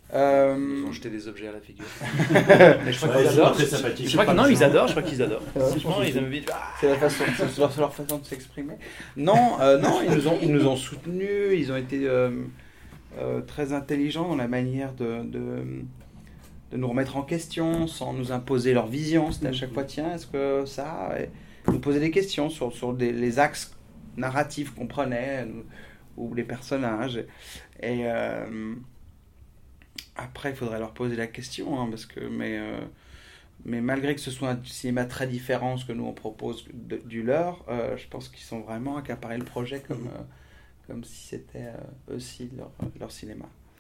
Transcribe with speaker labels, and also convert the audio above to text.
Speaker 1: Ils ont jeté des objets à la figure.
Speaker 2: Mais je crois
Speaker 3: Ouais,
Speaker 2: qu'ils
Speaker 3: ils sont
Speaker 2: adorent.
Speaker 3: très sympathiques.
Speaker 2: Je crois que non, ils adorent. Je crois qu'ils adorent.
Speaker 1: Franchement,
Speaker 2: Ils aiment bien.
Speaker 1: C'est leur façon de s'exprimer. Non, ils nous ont soutenus. Ils ont été très intelligents dans la manière de nous remettre en question sans nous imposer leur vision. C'était à chaque fois, tiens, est-ce que ça... Et nous poser des questions sur les axes narratifs qu'on prenait, ou les personnages. Et après, il faudrait leur poser la question, hein, mais malgré que ce soit un cinéma très différent de ce que nous on propose du leur, je pense qu'ils sont vraiment accaparés le projet comme si c'était aussi leur cinéma.